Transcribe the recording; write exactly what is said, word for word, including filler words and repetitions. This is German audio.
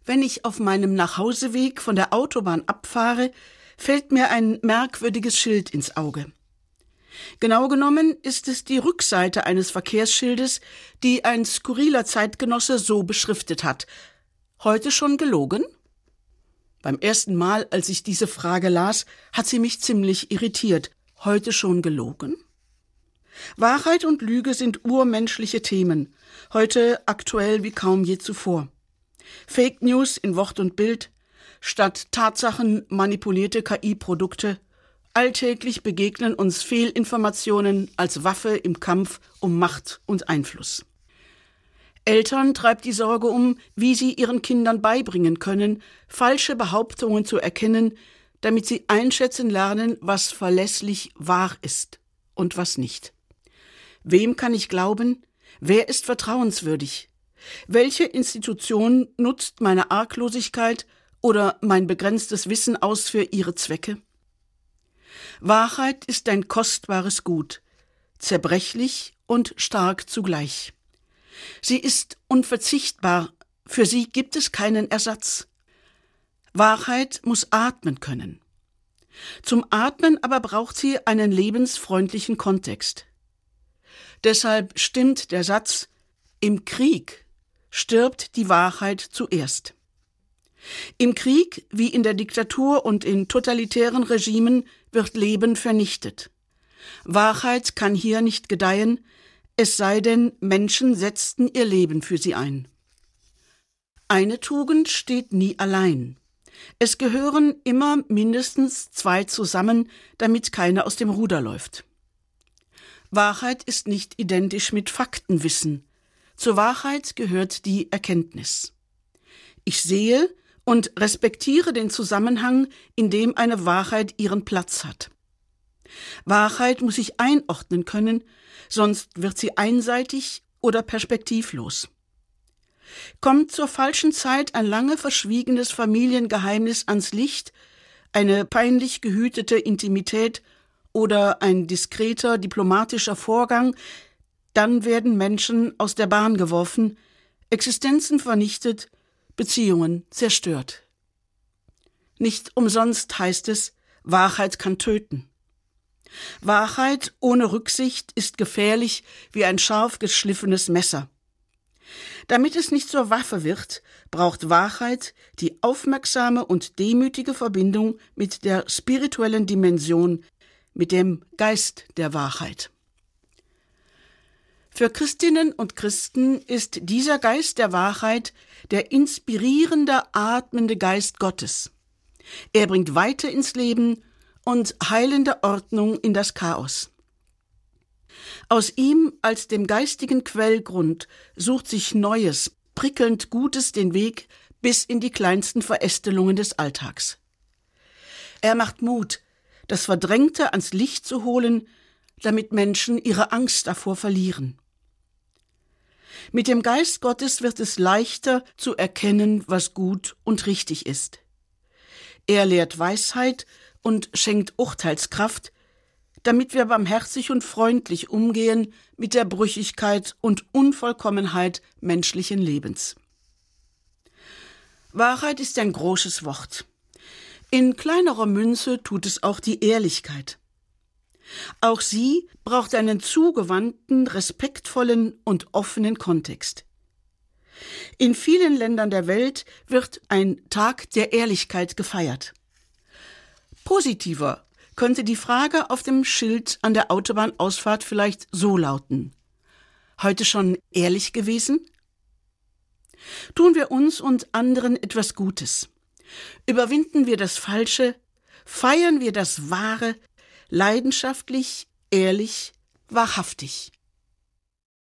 Wenn ich auf meinem Nachhauseweg von der Autobahn abfahre, fällt mir ein merkwürdiges Schild ins Auge. Genau genommen ist es die Rückseite eines Verkehrsschildes, die ein skurriler Zeitgenosse so beschriftet hat: Heute schon gelogen? Beim ersten Mal, als ich diese Frage las, hat sie mich ziemlich irritiert. Heute schon gelogen? Wahrheit und Lüge sind urmenschliche Themen, heute aktuell wie kaum je zuvor. Fake News in Wort und Bild, statt Tatsachen manipulierte K I-Produkte. Alltäglich begegnen uns Fehlinformationen als Waffe im Kampf um Macht und Einfluss. Eltern treibt die Sorge um, wie sie ihren Kindern beibringen können, falsche Behauptungen zu erkennen, damit sie einschätzen lernen, was verlässlich wahr ist und was nicht. Wem kann ich glauben? Wer ist vertrauenswürdig? Welche Institution nutzt meine Arglosigkeit oder mein begrenztes Wissen aus für ihre Zwecke? Wahrheit ist ein kostbares Gut, zerbrechlich und stark zugleich. Sie ist unverzichtbar, für sie gibt es keinen Ersatz. Wahrheit muss atmen können. Zum Atmen aber braucht sie einen lebensfreundlichen Kontext. Deshalb stimmt der Satz: Im Krieg stirbt die Wahrheit zuerst. Im Krieg, wie in der Diktatur und in totalitären Regimen, wird Leben vernichtet. Wahrheit kann hier nicht gedeihen, es sei denn, Menschen setzten ihr Leben für sie ein. Eine Tugend steht nie allein. Es gehören immer mindestens zwei zusammen, damit keiner aus dem Ruder läuft. Wahrheit ist nicht identisch mit Faktenwissen. Zur Wahrheit gehört die Erkenntnis. Ich sehe und respektiere den Zusammenhang, in dem eine Wahrheit ihren Platz hat. Wahrheit muss ich einordnen können, sonst wird sie einseitig oder perspektivlos. Kommt zur falschen Zeit ein lange verschwiegenes Familiengeheimnis ans Licht, eine peinlich gehütete Intimität oder ein diskreter diplomatischer Vorgang, dann werden Menschen aus der Bahn geworfen, Existenzen vernichtet, Beziehungen zerstört. Nicht umsonst heißt es, Wahrheit kann töten. Wahrheit ohne Rücksicht ist gefährlich wie ein scharf geschliffenes Messer. Damit es nicht zur Waffe wird, braucht Wahrheit die aufmerksame und demütige Verbindung mit der spirituellen Dimension, mit dem Geist der Wahrheit. Für Christinnen und Christen ist dieser Geist der Wahrheit der inspirierende, atmende Geist Gottes. Er bringt Weite ins Leben und heilende Ordnung in das Chaos. Aus ihm als dem geistigen Quellgrund sucht sich Neues, prickelnd Gutes den Weg bis in die kleinsten Verästelungen des Alltags. Er macht Mut, das Verdrängte ans Licht zu holen, damit Menschen ihre Angst davor verlieren. Mit dem Geist Gottes wird es leichter zu erkennen, was gut und richtig ist. Er lehrt Weisheit und schenkt Urteilskraft, damit wir barmherzig und freundlich umgehen mit der Brüchigkeit und Unvollkommenheit menschlichen Lebens. Wahrheit ist ein großes Wort. In kleinerer Münze tut es auch die Ehrlichkeit. Auch sie braucht einen zugewandten, respektvollen und offenen Kontext. In vielen Ländern der Welt wird ein Tag der Ehrlichkeit gefeiert. Positiver könnte die Frage auf dem Schild an der Autobahnausfahrt vielleicht so lauten: Heute schon ehrlich gewesen? Tun wir uns und anderen etwas Gutes. Überwinden wir das Falsche, feiern wir das Wahre, leidenschaftlich, ehrlich, wahrhaftig.